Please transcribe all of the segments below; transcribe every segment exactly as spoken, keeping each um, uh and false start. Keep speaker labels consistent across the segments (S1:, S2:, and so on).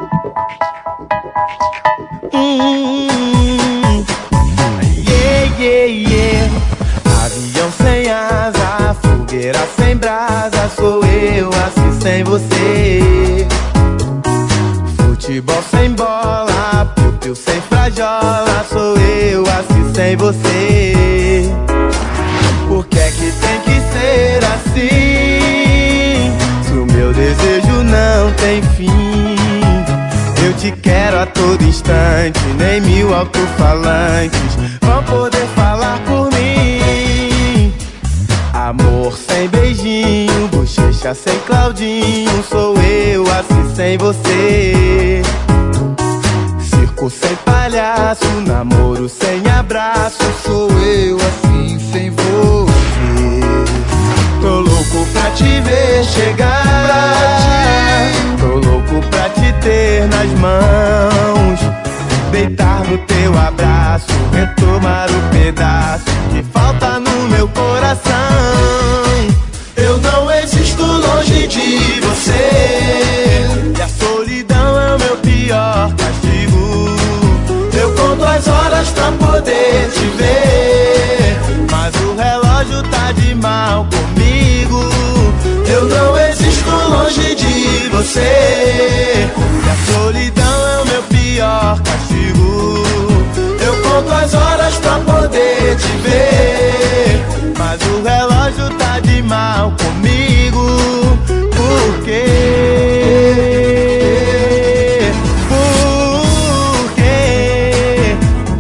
S1: Hum, yeah, yeah, yeah. Avião sem asa, fogueira sem brasa, sou eu assim sem você. Futebol sem bola, piu-piu sem frajola, sou eu assim sem você. Por que é que tem que ser assim? Se o meu desejo não tem fim. Eu te quero a todo instante, nem mil alto-falantes vão poder falar por mim. Amor sem beijinho, bochecha sem Claudinho, sou eu assim sem você. Circo sem palhaço, namoro sem abraço, sou eu assim sem você. Tô louco pra te ver chegar, tô louco pra te ter nas mãos, deitar no teu abraço, retomar o pedaço que falta no meu coração. Eu não existo longe de você, e a solidão é o meu pior castigo. Eu conto as horas pra poder te ver, mas o relógio tá de mal comigo. Eu não existo longe de você, e a solidão é o meu pior castigo. Eu conto as horas pra poder te ver, mas o relógio tá de mal comigo. Por quê? Por quê?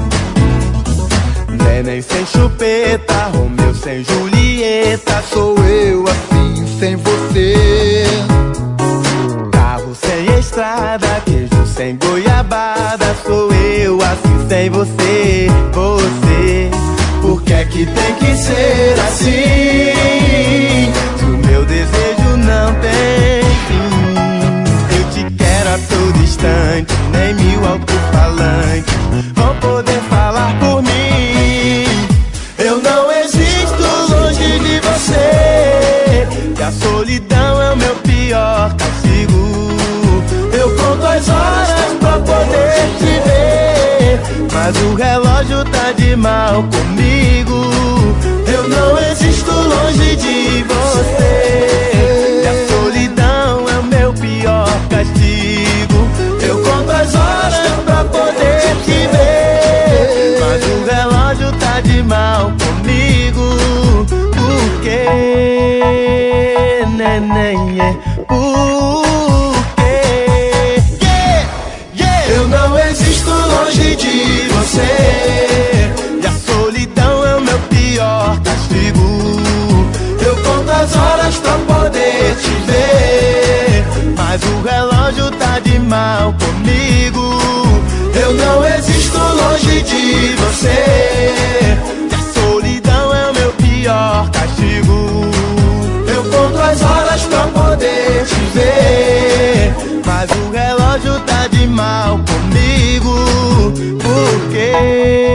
S1: Neném sem chupeta, Romeu sem Julieta, sou eu assim sem você. Carro sem estrada, queijo sem goiabada, sou eu assim sem você. Você, por que é que tem que ser assim? Se o meu desejo não tem fim. Eu te quero a todo instante, nem mil alto-falantes vão poder falar por mim. Eu não existo longe de você, e a solidão é o meu pior castigo. Eu conto as horas pra poder te ver, mas o relógio tá de mal comigo. Eu não existo longe de você, e a solidão é o meu pior castigo. Eu conto as horas pra poder te ver, mas o relógio tá de mal comigo. Por quê, neném? É por quê? Yeah, yeah. Eu não existo longe de você, e a solidão é o meu pior castigo. Eu conto as horas pra poder te ver, mas o relógio tá de mal comigo. Eu não existo longe de você, e a solidão é o meu pior castigo. Eu conto as horas pra poder te ver, mas o relógio tá de mal comigo. Por quê?